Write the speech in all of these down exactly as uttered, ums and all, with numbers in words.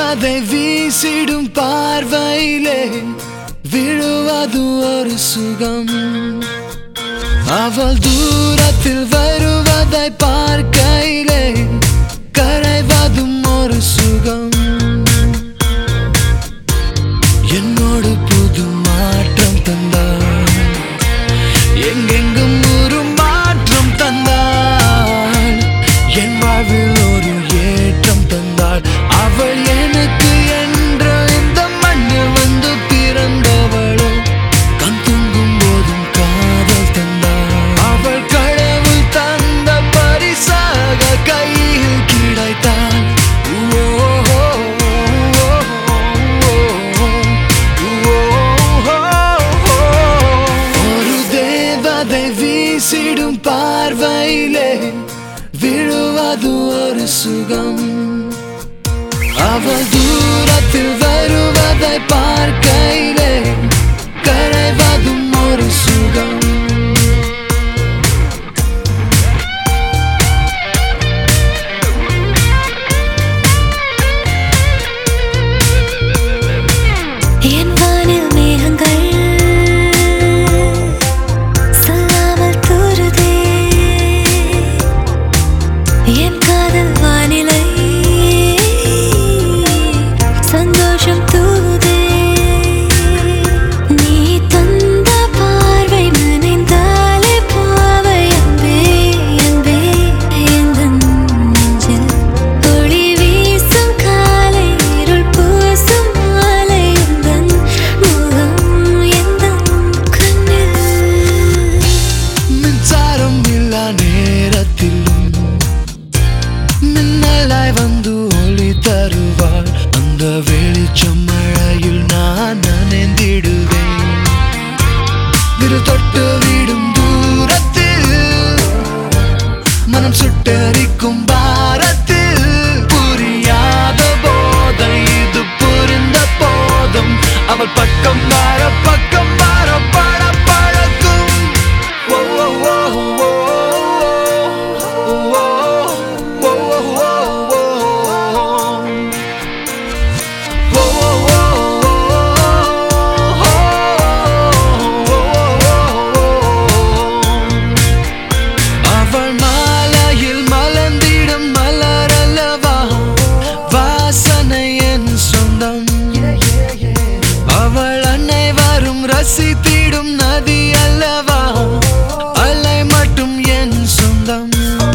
தேவதை வீசிடும் பார்வையிலே விழுவது ஒரு சுகம். அவள் தூரத்தில் வருவதை பார்க்கையிலே கரைவதும் ஒரு சுகம். என்னோடு புது மாற்றம் தந்தாள், எங்கெங்கும் ஒரு மாற்றம் தந்தாள், என் வாழ்வில் ஒரு ஏற்றம் தந்தாள். அவள் எனக்கு என்ற இந்த மண்ணில் வந்து பிறந்தவளோ, கண் தூங்கும் போதும் காதல் தந்தாள். அவள் கடவுள் தந்த பரிசாக கையில் கிடைத்தாள். ஒரு தேவதை வீசிடும் பார்வையிலே விழுவது ஒரு சுகம். அவள் தூரத்தில் வருவதை பார்க்கையிலே கரைவதும் ஒரு சுகம். என் வானில் மேகங்கள் சொல்லாமல் தூறுதே, என் காதல் வானிலை சந்தோஷம் தூவுதே. நீ தந்த பார்வை நினைந்தாலே பாவை அன்பே அன்பே. எந்தன் நெஞ்சில் ஒளி வீசும் காலை இருள் பூசும் மாலை எந்தன் முகம் எந்தன் கண்ணில். மின்சாரம் இல்லா நேரத்திலும் மின்னலாய் வந்து ஒளி தருவாள். அந்த வெளிச்சம் மழையில் நான் நனைந்திடுவேன். விரல் தொட்டு விடும் தூரத்தில் மனம் சுட்டரிக்கும் பாரத்தில் புரியாத போதை இது புரிந்த போதும் அவள் பக்கம் வர பக்கம் வர பட பழக்கும். ஓ ஓ ஓ ஓ அவள் மாலையில் மலர்ந்திடும் மலரல்லவா, வாசனை என் சொந்தம். அவள் அன்னை வரும் ரசித்திடும் நதி அல்லவா, அலை மட்டும் என் சொந்தம்.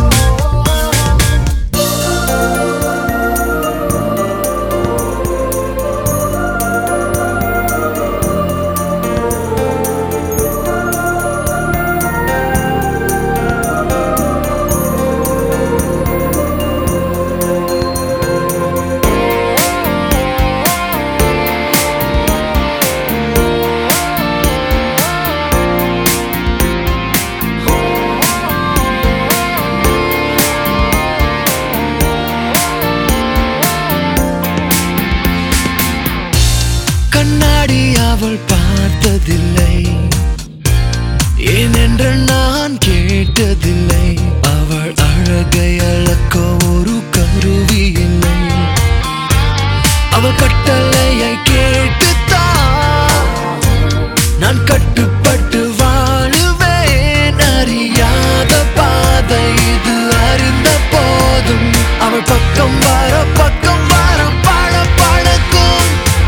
கண்ணாடி அவள் பார்த்ததில்லை, ஏனென்று நான் கேட்டதில்லை. அவள் அழகை அளக்க ஒரு கருவி இல்லை. அவள் கட்டளையை கேட்டுத்தான் நான் கட்டுப்பட்டு வாழுவேன். அறியாத பாதை இது அறிந்த போதும் அவள் பக்கம் வர பக்கம் வர பழ பழக்கும்.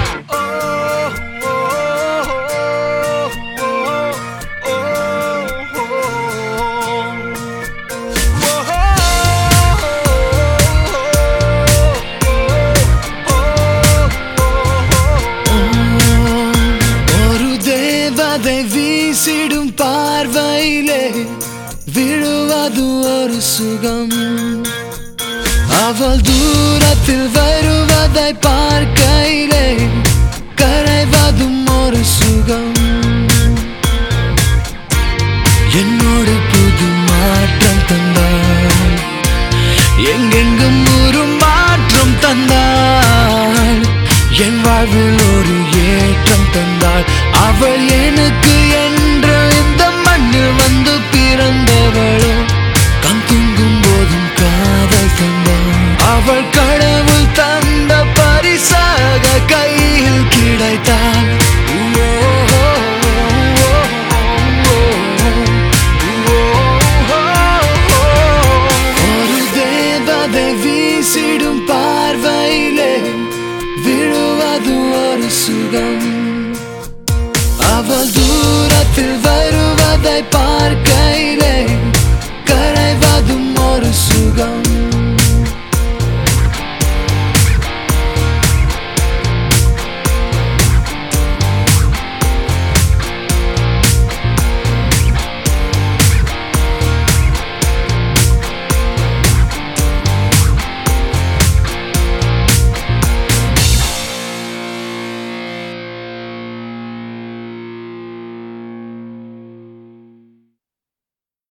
ஒரு தேவதை வீசிடும் பார்வையிலே விழுவது ஒரு சுகம். அவள் தூரத்தில் வருவதை பார்க்கையிலே கரைவதும் ஒரு சுகம்.